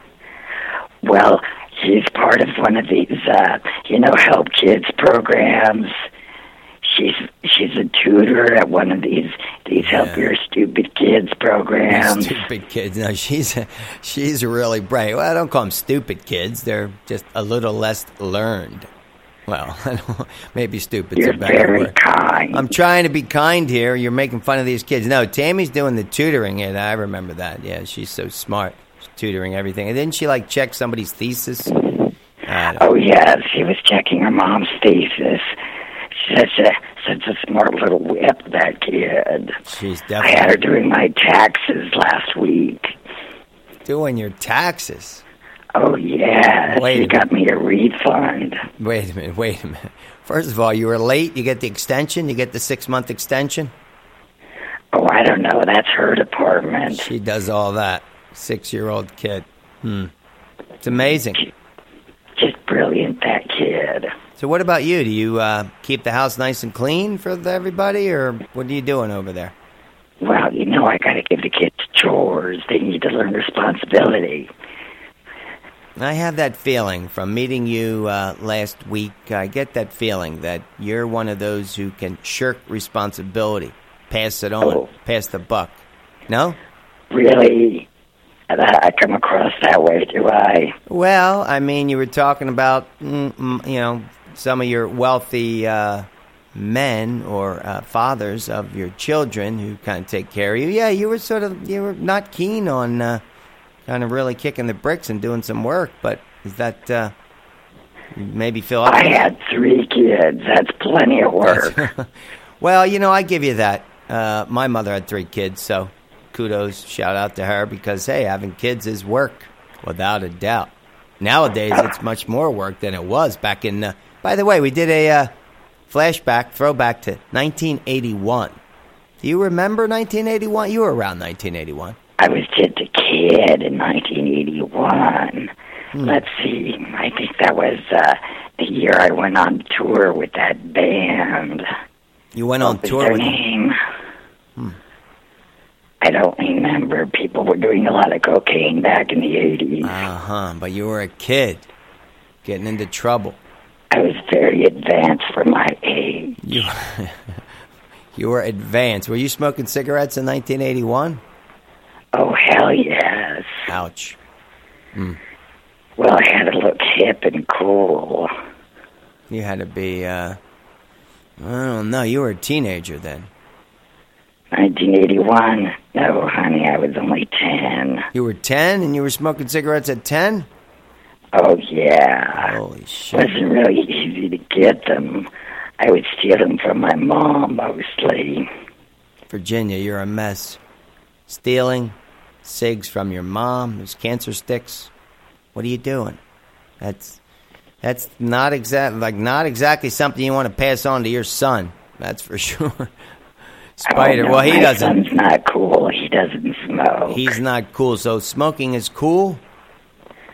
Well, she's part of one of these, uh, you know, help kids programs. She's she's a tutor at one of these these help Yeah. your stupid kids programs. Stupid kids. No, she's she's really bright. Well, I don't call them stupid kids. They're just a little less learned. Well, I don't, maybe stupid's You're a better very word. kind. I'm trying to be kind here. You're making fun of these kids. No, Tammy's doing the tutoring, and I remember that. Yeah, she's so smart. She's tutoring everything. And didn't she, like, check somebody's thesis? I don't- Oh, yes, she was checking her mom's thesis. Such a, such a smart little whip, that kid. She's I had her definitely doing my taxes last week. doing your taxes. Oh, yeah, Wait a she minute. got me a refund. Wait a minute, wait a minute. First of all, you were late. You get the extension. You get the six-month extension. Oh, I don't know, that's her department. She does all that. Six-year-old kid. Hmm. It's amazing. Just brilliant, that kid. So what about you? Do you uh, keep the house nice and clean for everybody, or what are you doing over there? Well, you know, I got to give the kids chores. They need to learn responsibility. I have that feeling from meeting you uh, last week. I get that feeling that you're one of those who can shirk responsibility, pass it on, Oh. pass the buck. No? Really? I I come across that way, do I? Well, I mean, you were talking about, mm, mm, you know, some of your wealthy uh, men or uh, fathers of your children who kind of take care of you. Yeah, you were sort of, you were not keen on uh, kind of really kicking the bricks and doing some work, but is that uh, maybe feel up I to that? had three kids. That's plenty of work. Well, you know, I give you that. Uh, my mother had three kids, so kudos, shout out to her, because, hey, having kids is work, without a doubt. Nowadays, it's much more work than it was back in, uh, by the way, we did a uh, flashback, throwback to nineteen eighty-one. Do you remember nineteen eighty-one? You were around nineteen eighty-one. I was just a kid in nineteen eighty-one. Hmm. Let's see. I think that was uh, the year I went on tour with that band. You went on What was tour their with name? Hmm. I don't remember. People were doing a lot of cocaine back in the eighties. Uh-huh, but you were a kid, getting into trouble. I was very advanced for my age. You, you were advanced. Were you smoking cigarettes in nineteen eighty-one? Oh, hell yes. Ouch. Well, I had to look hip and cool. You had to be, uh, I don't know, you were a teenager then. nineteen eighty-one. No, honey, I was only ten. You were ten and you were smoking cigarettes at ten? Oh, yeah. Holy shit. Wasn't really easy to get them. I would steal them from my mom, mostly. Virginia, you're a mess. Stealing cigs from your mom, those cancer sticks. What are you doing? That's that's not exact like not exactly something you want to pass on to your son. That's for sure. Spider. Oh, no, well, he my doesn't. son's not cool. He doesn't smoke. He's not cool. So smoking is cool.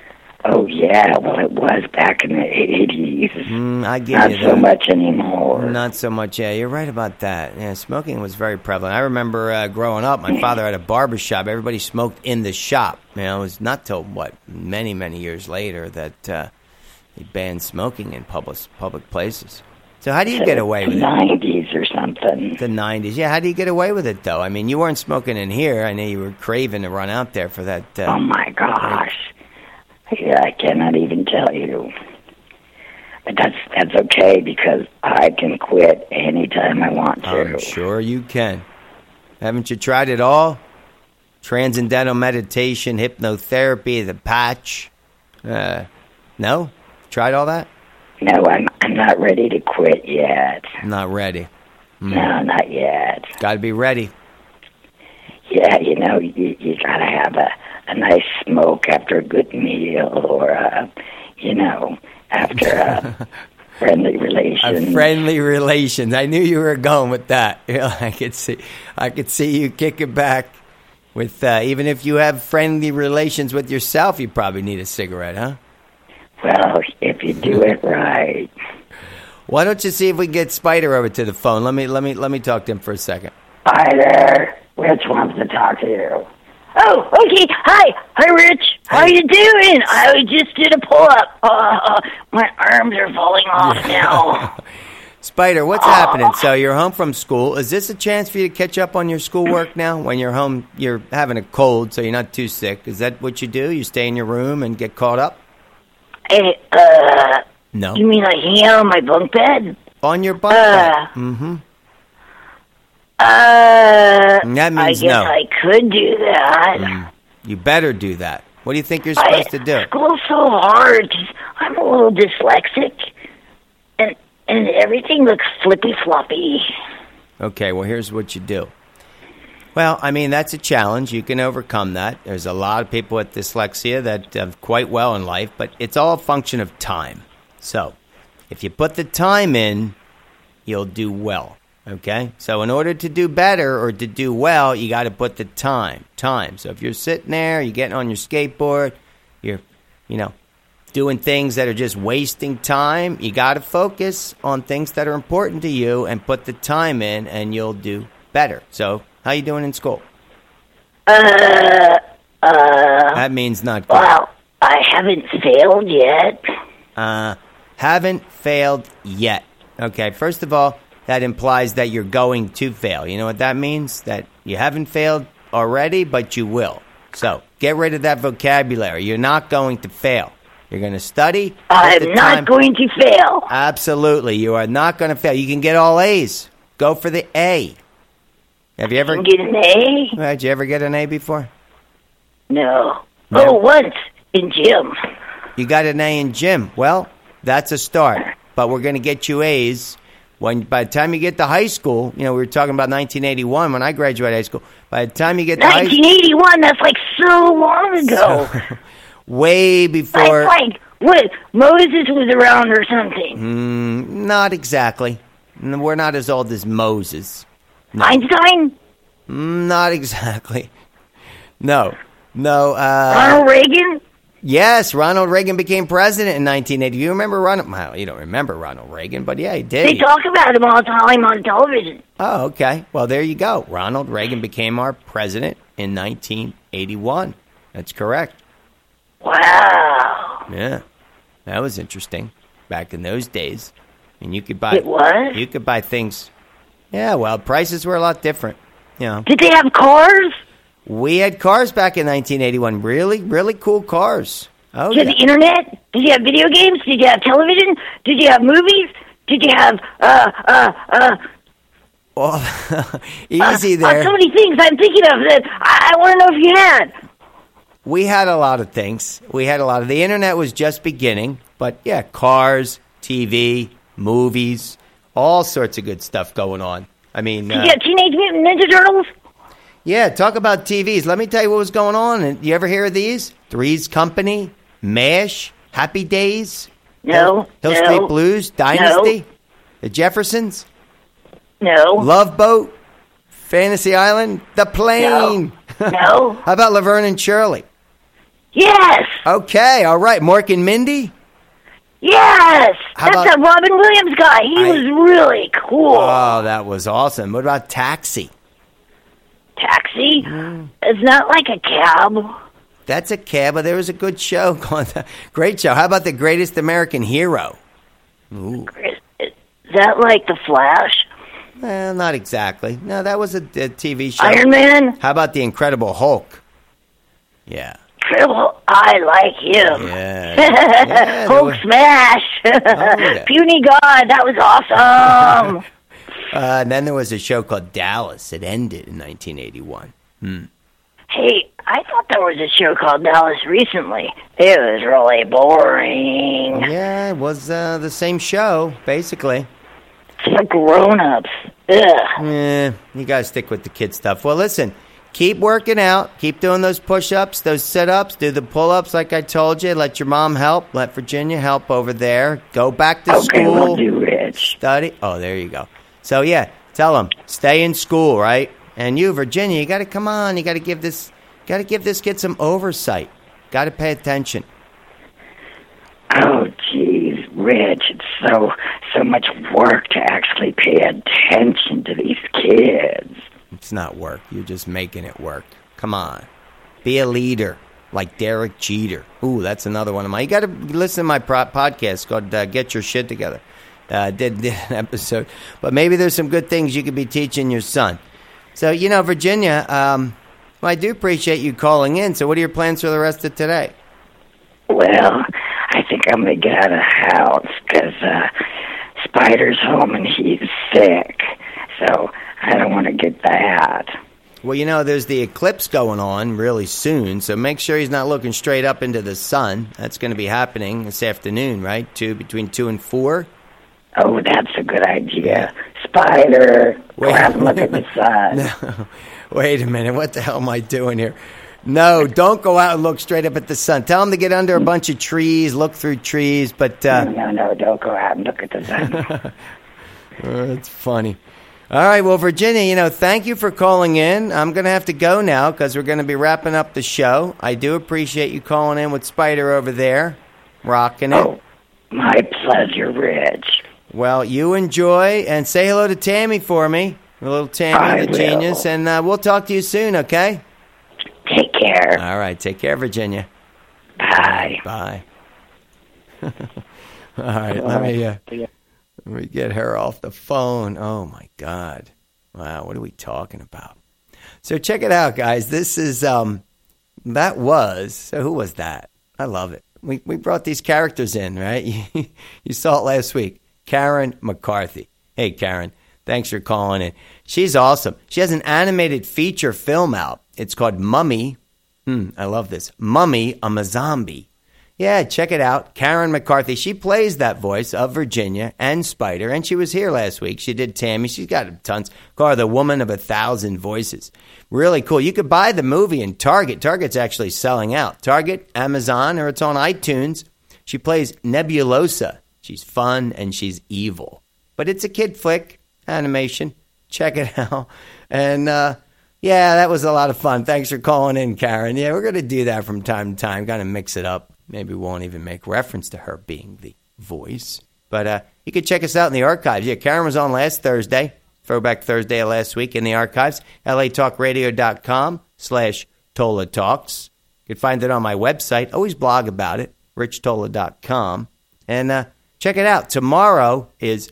Oh, yeah, well, it was back in the eighties. Mm, I get Not you so that. much anymore. Not so much. Yeah, you're right about that. Yeah, smoking was very prevalent. I remember uh, growing up, my father had a barber shop. Everybody smoked in the shop. You know, it was not till, what, many, many years later that uh, they banned smoking in public, public places. So how do you get away with it? nineties or something. The nineties. Yeah, how do you get away with it, though? I mean, you weren't smoking in here. I know you were craving to run out there for that. Uh, Oh, my gosh. Yeah, I cannot even tell you. But that's that's okay because I can quit anytime I want to. I'm sure you can. Haven't you tried it all? Transcendental meditation, hypnotherapy, the patch. Uh, no? Tried all that? No, I'm I'm not ready to quit yet. Not ready. Mm. No, not yet. Got to be ready. Yeah, you know, you you gotta have a, a nice smoke after a good meal, or uh, you know, after a friendly relations. A friendly relations. I knew you were going with that. Yeah, I could see. I could see you kicking back with. Uh, even if you have friendly relations with yourself, you probably need a cigarette, huh? Well, if you do it right. Why don't you see if we can get Spider over to the phone? Let me let me let me talk to him for a second. Hi there. Rich wants to talk to you. Oh, okay. Hi. Hi, Rich. How you doing? I just did a pull-up. Uh, my arms are falling off now. Spider, what's happening? So you're home from school. Is this a chance for you to catch up on your schoolwork now? When you're home, you're having a cold, so you're not too sick. Is that what you do? You stay in your room and get caught up? Hey, uh, No. you mean I hang out on my bunk bed? On your bunk Uh, bed? Mm-hmm. Uh, That means I guess no. I could do that. You better do that. What do you think you're supposed I, to do? School's so hard 'cause I'm a little dyslexic, and and everything looks flippy floppy. Okay, well, here's what you do. Well, I mean, that's a challenge. You can overcome that. There's a lot of people with dyslexia that have quite well in life, but it's all a function of time. So, if you put the time in, you'll do well. Okay? So, in order to do better or to do well, you got to put the time. Time. So, if you're sitting there, you're getting on your skateboard, you're, you know, doing things that are just wasting time, you got to focus on things that are important to you and put the time in, and you'll do better. So, how you doing in school? Uh, uh, That means not good. well, I haven't failed yet. Uh, haven't failed yet. Okay, first of all, that implies that you're going to fail. You know what that means? That you haven't failed already, but you will. So, get rid of that vocabulary. You're not going to fail. You're going to study. put I'm the not time- going to fail. Absolutely. You are not going to fail. You can get all A's. Go for the A. Have you ever... Can get an A? Uh, Did you ever get an A before? No. No. Oh, once in gym. You got an A in gym. Well, that's a start. But we're going to get you A's when by the time you get to high school. You know, we were talking about nineteen eighty-one when I graduated high school. By the time you get to high nineteen eighty-one, that's like so long ago. school, way before. That's like, what, Moses was around or something. Mm, not exactly. N- We're not as old as Moses. Einstein? Mm, Not exactly. No. No. Uh, Ronald Reagan? yes, Ronald Reagan became president in nineteen eighty. You remember Ronald? Well, you don't remember Ronald Reagan, but yeah, he did. They talk about him all the time on television. Oh, okay. Well, there you go. Ronald Reagan became our president in nineteen eighty-one. That's correct. Wow. Yeah. That was interesting. Back in those days. And you could buy It was? You could buy things. Yeah, well, prices were a lot different. You know. Did they have cars? We had cars back in nineteen eighty-one. Really, really cool cars. Oh, Did you yeah. have the internet? Did you have video games? Did you have television? Did you have movies? Did you have, uh, uh, uh... Well, easy uh, there. Uh, so many things I'm thinking of that I, I want to know if you had. We had a lot of things. We had a lot of... The internet was just beginning. But, yeah, cars, T V, movies, all sorts of good stuff going on. I mean... Did Uh, you have Teenage Mutant Ninja Turtles? yeah, talk about T Vs. Let me tell you what was going on. And you ever hear of these? Three's Company, MASH, Happy Days, No. Hill, Hill no, Street Blues, Dynasty, The Jeffersons, No. Love Boat, Fantasy Island, The Plane. No. How about Laverne and Shirley? Yes. Okay, all right. Mork and Mindy? Yes. How That's about- that Robin Williams guy. He I- was really cool. Oh, that was awesome. What about Taxi? Taxi? Mm. It's not like a cab. That's a cab, but there was a good show called Great Show. How about The Greatest American Hero? Ooh. Is that like The Flash? Well, not exactly. No, that was a, a T V show. Iron Man? How about The Incredible Hulk? Yeah. Triple, I like him. Yeah. yeah there Hulk was- smash. yeah. Puny God, that was awesome. Uh, and then there was a show called Dallas. It ended in nineteen eighty-one. Hmm. Hey, I thought there was a show called Dallas recently. It was really boring. Yeah, it was uh, the same show, basically. It's for grown-ups. Ugh. Eh, you got to stick with the kid stuff. Well, listen, keep working out. Keep doing those push-ups, those sit-ups. Do the pull-ups like I told you. Let your mom help. Let Virginia help over there. Go back to Okay, school. we'll do, Rich. Study. Oh, there you go. So, yeah, tell them, stay in school, right? And you, Virginia, you got to come on. You got to give this got to give this kid some oversight. Got to pay attention. Oh, geez, Rich, it's so, so much work to actually pay attention to these kids. It's not work. You're just making it work. Come on. Be a leader like Derek Jeter. Ooh, that's another one of mine. You got to listen to my pro- podcast called uh, Get Your Shit Together. Uh, did, did an episode. But maybe there's some good things you could be teaching your son. So, you know, Virginia, um, well, I do appreciate you calling in. So what are your plans for the rest of today? Well, I think I'm going to get out of the house because uh, Spider's home and he's sick. So I don't want to get that. Well, you know, there's the eclipse going on really soon, so make sure he's not looking straight up into the sun. That's going to be happening this afternoon, right? Two between two and four. Oh, that's a good idea. Spider, go Wait. out and look at the sun. No, wait a minute. What the hell am I doing here? No, don't go out and look straight up at the sun. Tell him to get under a bunch of trees, look through trees, but... Uh, No, no, don't go out and look at the sun. Oh, that's funny. All right, well, Virginia, you know, thank you for calling in. I'm going to have to go now because we're going to be wrapping up the show. I do appreciate you calling in with Spider over there, rocking it. Oh, my pleasure, Rich. Well, you enjoy, and say hello to Tammy for me, the little Tammy, I the will. genius, and uh, we'll talk to you soon, okay? Take care. All right, take care, Virginia. Bye. Bye. All right, let me... Uh, Let me get her off the phone. Oh, my God. Wow, what are we talking about? So check it out, guys. This is, um, that was, so who was that? I love it. We we brought these characters in, right? You saw it last week. Karen McCarthy. Hey, Karen, thanks for calling in. She's awesome. She has an animated feature film out. It's called Mummy. Hmm, I love this. Mummy, I'm a Zombie. Yeah, check it out. Karen McCarthy. She plays that voice of Virginia and Spider, and she was here last week. She did Tammy. She's got tons. Call her the woman of a thousand voices. Really cool. You could buy the movie in Target. Target's actually selling out. Target, Amazon, or it's on iTunes. She plays Nebulosa. She's fun and she's evil. But it's a kid flick, animation. Check it out. And, uh, yeah, that was a lot of fun. Thanks for calling in, Karen. Yeah, we're going to do that from time to time. Got to mix it up. Maybe we won't even make reference to her being the voice. But uh, you can check us out in the archives. Yeah, Karen was on last Thursday, Throwback Thursday of last week in the archives, latalkradio.com slash Tola Talks. You can find it on my website. Always blog about it, rich tola dot com. And uh, check it out. Tomorrow is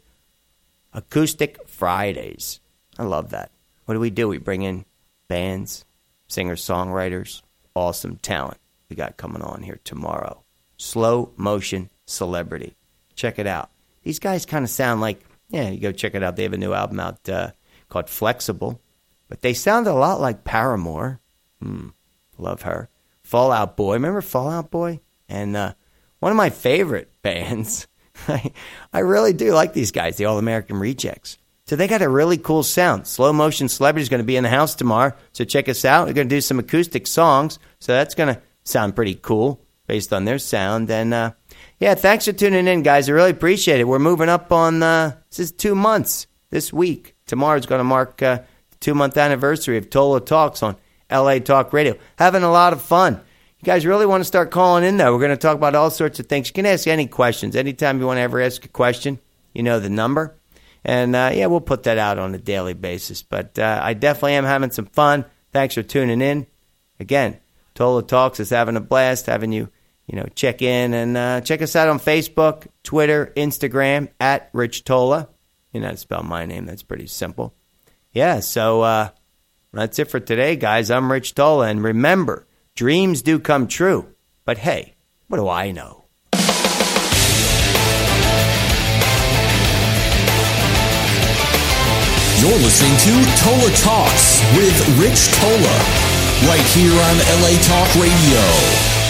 Acoustic Fridays. I love that. What do we do? We bring in bands, singer-songwriters, awesome talent. We got coming on here tomorrow. Slow Motion Celebrity. Check it out. These guys kind of sound like, yeah, you go check it out. They have a new album out uh, called Flexible. But they sound a lot like Paramore. Hmm, love her. Fall Out Boy. Remember Fall Out Boy? And uh, one of my favorite bands. I, I really do like these guys, the All American Rejects. So they got a really cool sound. Slow Motion Celebrity is going to be in the house tomorrow. So check us out. We're going to do some acoustic songs. So that's going to sound pretty cool based on their sound. And, uh, yeah, thanks for tuning in, guys. I really appreciate it. We're moving up on, uh, this is two months this week. Tomorrow's going to mark uh, the two-month anniversary of Tola Talks on L A Talk Radio. Having a lot of fun. you guys really want to start calling in, though, we're going to talk about all sorts of things. You can ask any questions. Anytime you want to ever ask a question, you know the number. And, uh, yeah, we'll put that out on a daily basis. But uh, I definitely am having some fun. Thanks for tuning in. Again, Tola Talks is having a blast, having you, you know, check in. And uh, check us out on Facebook, Twitter, Instagram, at Rich Tola. You know how to spell my name. That's pretty simple. Yeah, so uh, that's it for today, guys. I'm Rich Tola. And remember, dreams do come true. But, hey, what do I know? You're listening to Tola Talks with Rich Tola, right here on L A Talk Radio.